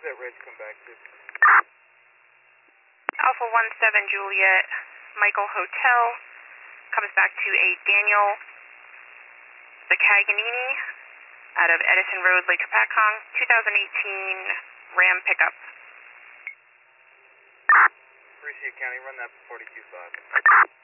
that reg come back to? Alpha 17 Juliet, Michael Hotel, comes back to a Daniel Zacaganini out of Edison Road, Lake Hopatcong, 2018 Ram pickup. Appreciate County, run that for 42.5.